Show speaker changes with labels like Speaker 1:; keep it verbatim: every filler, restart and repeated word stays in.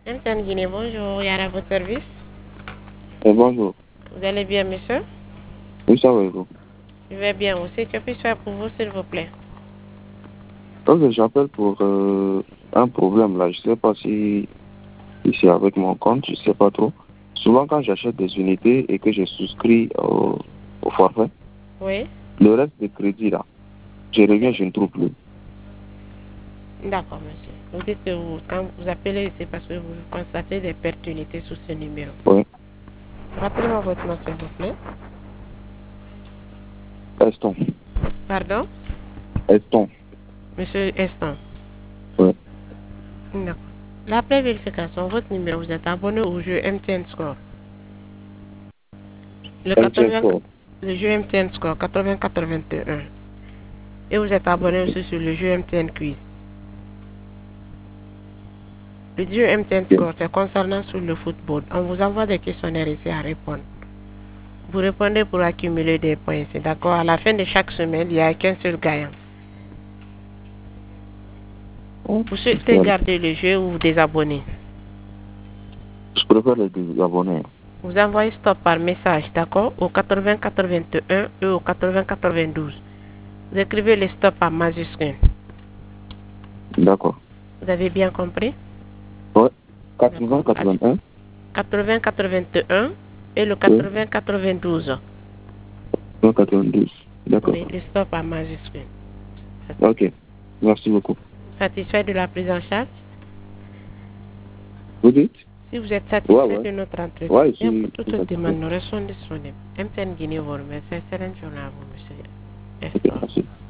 Speaker 1: M T N Guinée, bonjour, Yara à votre service.
Speaker 2: Et bonjour.
Speaker 1: Vous allez bien, monsieur?
Speaker 2: Oui, ça va et vous?
Speaker 1: Je vais bien aussi. Que puis-je faire pour vous, s'il vous plaît?
Speaker 2: Donc, j'appelle pour euh, un problème là. Je ne sais pas si, si c'est avec mon compte, je ne sais pas trop. Souvent, quand j'achète des unités et que je souscris au, au forfait,
Speaker 1: Oui.
Speaker 2: le reste des crédits là, je reviens, je ne trouve plus.
Speaker 1: D'accord, monsieur. Vous dites que vous, quand vous appelez, c'est parce que vous constatez des pertes d'unités sous ce numéro.
Speaker 2: Oui.
Speaker 1: Rappelez-moi votre nom, s'il vous plaît.
Speaker 2: Eston.
Speaker 1: Pardon?
Speaker 2: Eston.
Speaker 1: Monsieur Eston.
Speaker 2: Oui.
Speaker 1: D'accord. La vérification, votre numéro, vous êtes abonné au jeu M T N Score. Le,
Speaker 2: M T N
Speaker 1: quatre-vingts,
Speaker 2: Score.
Speaker 1: le jeu M T N Score quatre-vingts quatre-vingt-un. Et vous êtes abonné aussi sur le jeu M T N Quiz. Le jeu M T N Score, c'est concernant sur le football. On vous envoie des questionnaires ici à répondre. Vous répondez pour accumuler des points ici, d'accord? À la fin de chaque semaine, il n'y a qu'un seul gagnant. Vous souhaitez garder le jeu ou vous désabonner?
Speaker 2: Je préfère les désabonner.
Speaker 1: Vous envoyez stop par message, d'accord? Au quatre-vingts quatre-vingt-un et au quatre-vingts quatre-vingt-douze. Vous écrivez le stop en majuscule.
Speaker 2: D'accord.
Speaker 1: Vous avez bien compris?
Speaker 2: Oui. quatre-vingts quatre-vingt-un.
Speaker 1: quatre-vingts quatre-vingt-un et le quatre-vingts quatre-vingt-douze.
Speaker 2: Oui. quatre-vingt-douze. D'accord.
Speaker 1: Oui, le stop en majuscule.
Speaker 2: Ok. Merci beaucoup.
Speaker 1: Satisfait de la prise en charge?
Speaker 2: Vous dites?
Speaker 1: Si vous êtes satisfait
Speaker 2: ouais, ouais.
Speaker 1: de notre entretien,
Speaker 2: ouais,
Speaker 1: bien
Speaker 2: si,
Speaker 1: pour toute
Speaker 2: si
Speaker 1: demande, nous restons disponibles. M T N Guinée vous remercie. Excellente journée à vous, monsieur.
Speaker 2: Okay,